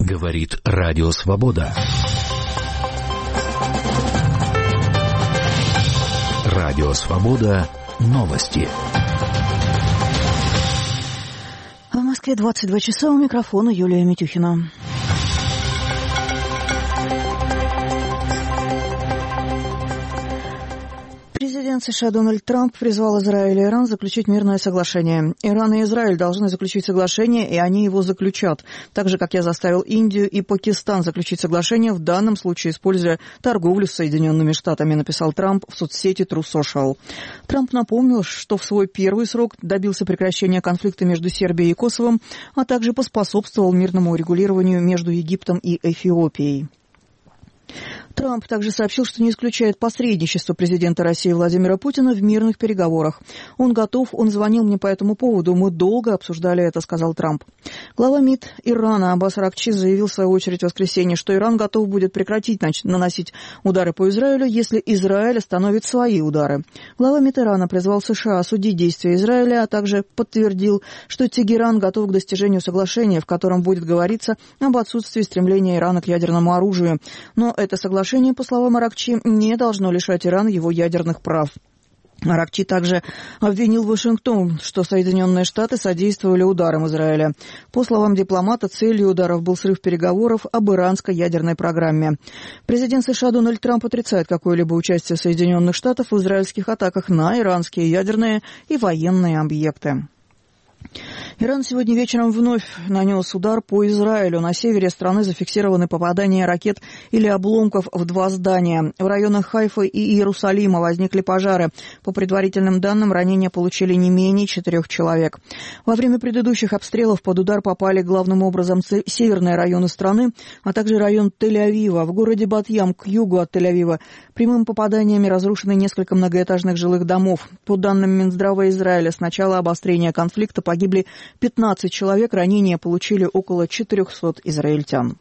Говорит Радио Свобода. Радио Свобода. Новости. В Москве 22 часа, у микрофона Юлия Митюхина. Президент США Дональд Трамп призвал Израиль и Иран заключить мирное соглашение. Иран и Израиль должны заключить соглашение, и они его заключат. Так же, как я заставил Индию и Пакистан заключить соглашение, в данном случае используя торговлю с Соединенными Штатами, написал Трамп в соцсети True Social. Трамп напомнил, что в свой первый срок добился прекращения конфликта между Сербией и Косовом, а также поспособствовал мирному урегулированию между Египтом и Эфиопией. Трамп также сообщил, что не исключает посредничество президента России Владимира Путина в мирных переговорах. Он готов, он звонил мне по этому поводу, мы долго обсуждали это, сказал Трамп. Глава МИД Ирана Аббас Аракчи заявил в свою очередь в воскресенье, что Иран готов будет прекратить наносить удары по Израилю, если Израиль остановит свои удары. Глава МИД Ирана призвал США осудить действия Израиля, а также подтвердил, что Тегеран готов к достижению соглашения, в котором будет говориться об отсутствии стремления Ирана к ядерному оружию. Но это соглашение, по словам Аракчи, не должно лишать Иран его ядерных прав. Аракчи также обвинил Вашингтон, что Соединенные Штаты содействовали ударам Израиля. По словам дипломата, целью ударов был срыв переговоров об иранской ядерной программе. Президент США Дональд Трамп отрицает какое-либо участие Соединенных Штатов в израильских атаках на иранские ядерные и военные объекты. Иран сегодня вечером вновь нанес удар по Израилю. На севере страны зафиксированы попадания ракет или обломков в два здания. В районах Хайфа и Иерусалима возникли пожары. По предварительным данным, ранения получили не менее 4 человек. Во время предыдущих обстрелов под удар попали главным образом северные районы страны, а также район Тель-Авива. В городе Бат-Ям, к югу от Тель-Авива, прямыми попаданиями разрушены несколько многоэтажных жилых домов. По данным Минздрава Израиля, с начала обострения конфликта погибли 15 человек, ранения получили около 400 израильтян.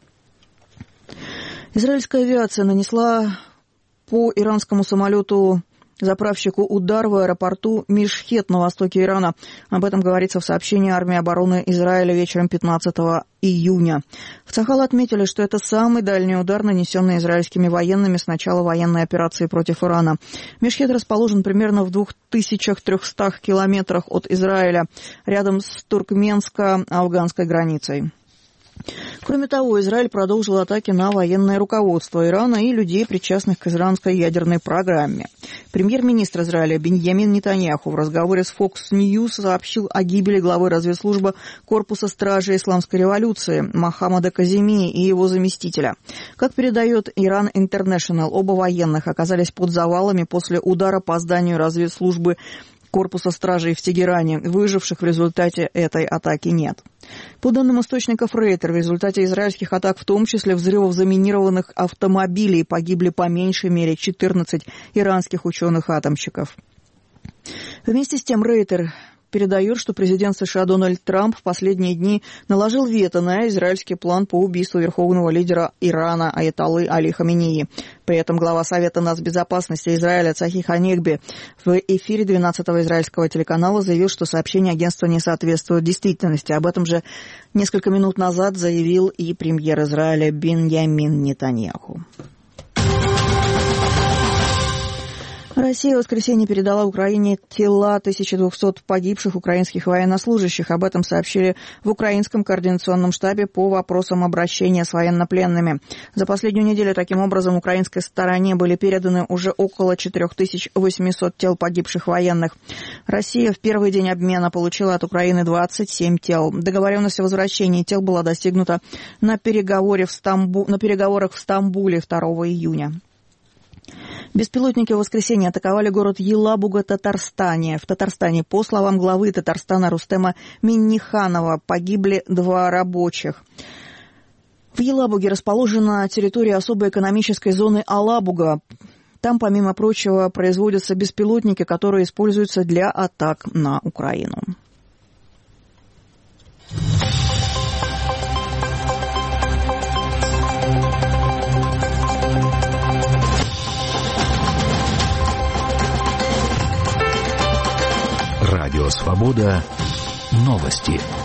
Израильская авиация нанесла по иранскому самолету-заправщику удар в аэропорту Мишхет на востоке Ирана. Об этом говорится в сообщении армии обороны Израиля вечером 15 июня. В Цахал отметили, что это самый дальний удар, нанесенный израильскими военными с начала военной операции против Ирана. Мишхет расположен примерно в 2300 километрах от Израиля, рядом с туркменско-афганской границей. Кроме того, Израиль продолжил атаки на военное руководство Ирана и людей, причастных к иранской ядерной программе. Премьер-министр Израиля Биньямин Нетаньяху в разговоре с Fox News сообщил о гибели главы разведслужбы Корпуса стражей Исламской революции Мохаммада Каземии и его заместителя. Как передает Иран Интернешнл, оба военных оказались под завалами после удара по зданию разведслужбы Корпуса стражей в Тегеране. Выживших в результате этой атаки нет. По данным источников Рейтер, в результате израильских атак, в том числе взрывов заминированных автомобилей, погибли по меньшей мере 14 иранских ученых-атомщиков. Вместе с тем Рейтер передает, что президент США Дональд Трамп в последние дни наложил вето на израильский план по убийству верховного лидера Ирана аятоллы Али Хаменеи. При этом глава Совета нацбезопасности Израиля Цахи Ханегби в эфире 12-го израильского телеканала заявил, что сообщение агентства не соответствует действительности. Об этом же несколько минут назад заявил и премьер Израиля Биньямин Нетаньяху. Россия в воскресенье передала Украине тела 1200 погибших украинских военнослужащих. Об этом сообщили в Украинском координационном штабе по вопросам обращения с военнопленными. За последнюю неделю таким образом украинской стороне были переданы уже около 4800 тел погибших военных. Россия в первый день обмена получила от Украины 27 тел. Договоренность о возвращении тел была достигнута на переговорах в Стамбуле 2 июня. Беспилотники в воскресенье атаковали город Елабуга, Татарстане. В Татарстане, по словам главы Татарстана Рустема Минниханова, погибли 2 рабочих. В Елабуге расположена территория особой экономической зоны Алабуга. Там, помимо прочего, производятся беспилотники, которые используются для атак на Украину. Радио Свобода. Новости.